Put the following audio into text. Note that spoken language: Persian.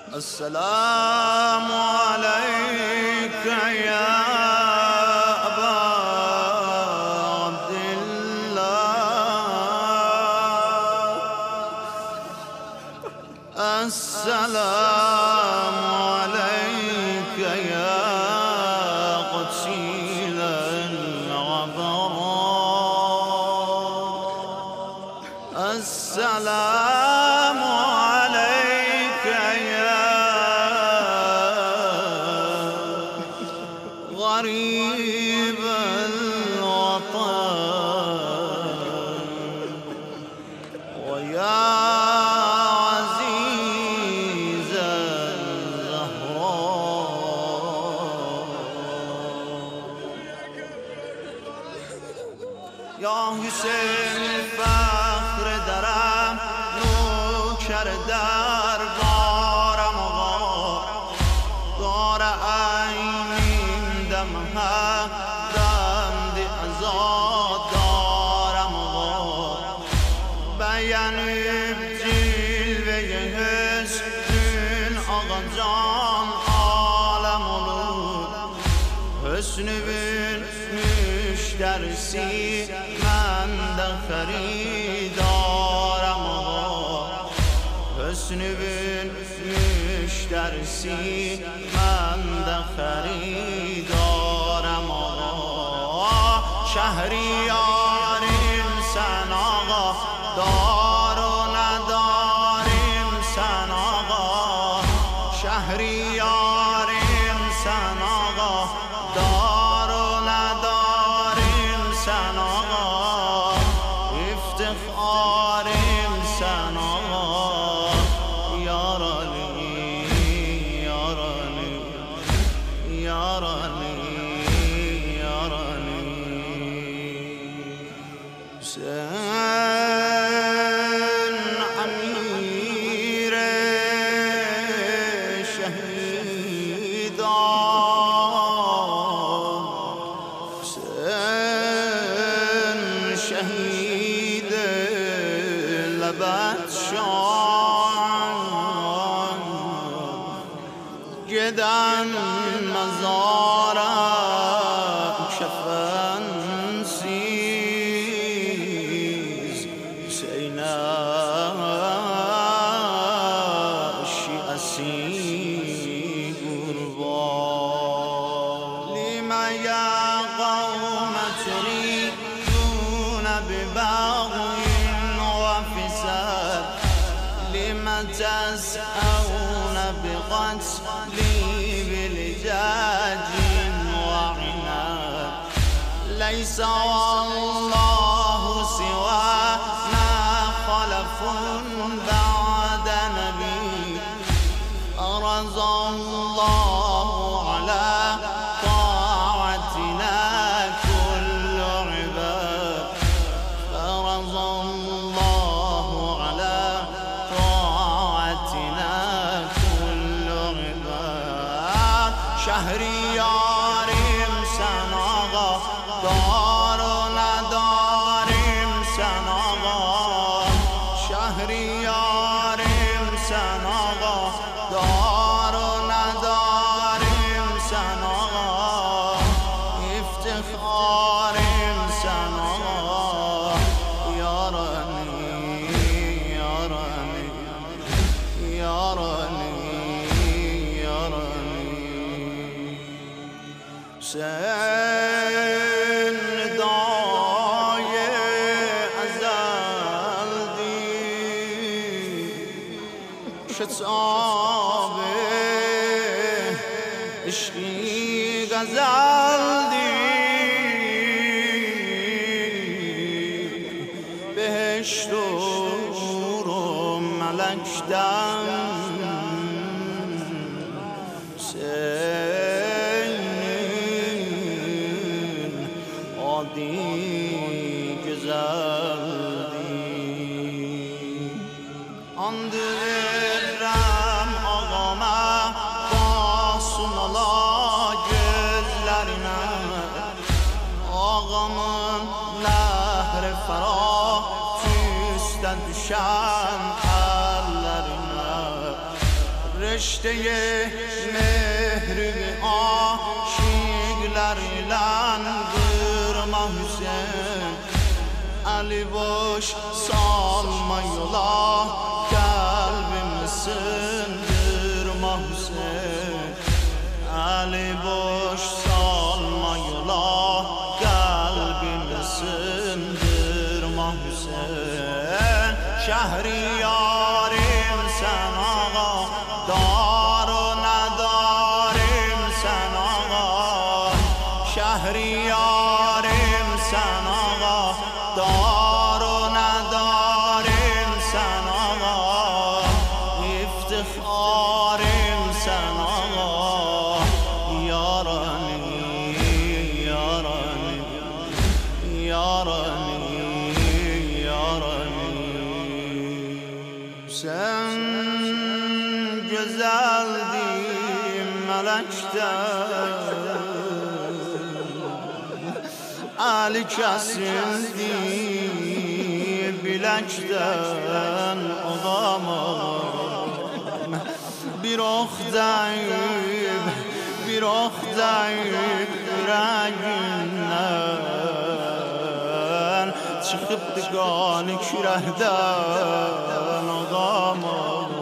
السلام عليك يا أبا عبد الله السلام عليك يا قدسي العبراء السلام عليك يا غريب الوطن ويا عزيز الزهراء يا حسين فخر درم نوکر در بارم دار عینیم دم دی ازاد دارم بیانیب جلوه حسن آقا جان عالم olur حسن بین مشترسی من de خریدارم حسن بین مشترسی من de خریدارم شهریاریم sen آقا دار و نداریم sen آقا شهریاریم sen آقا دار و نداریم sen آقا افتخاریم sen آقا یار علی یار علی یار علی یار علی حسین امیر شهیدان حسین شهید لبت شان گدن مزارم کفن سیز حسینشی اسی قربان لما یا قوم تريدون ببغي وفساد لما تسعون بقتلي بلجاج وعناد ليس والله سوانا خلف بعد نبي أرز الله على طاعتنا كل عباد أرز الله على طاعتنا كل عباد شهریاریم sen آقا دار و نداریم sen آقا شهریاریم sen آقا دار و نداریم sen آقا افتخاریم sen آقا یار علی یار علی یار علی یار علی حسین ندای ازل دی شتاب عشقی غزل دی بهشت و نور و ملک دم حسین عادی güzeldi andırırım ağama basın ala gözlerine ağamın nehri ferah tüsten düşen ellerine رشته مهر عاشقlarla kırma Hüseyin Ali boş salma yola kalbimi sındırma Hüseyin Ali boş salma yola kalbimi sındırma Hüseyin Şehriyarim sen ağa Daru nedarim sen ağa Şehriyarim sen ağa Daru nedarim sen ağa İftiharim sen ağa Yarani yarani yarani yarani Sen güzeldin melekten Ali kesildi bilekten odamam Bir ok deyip bir ok deyip yüreğinden Çıkıptı qani kürəkdən odamam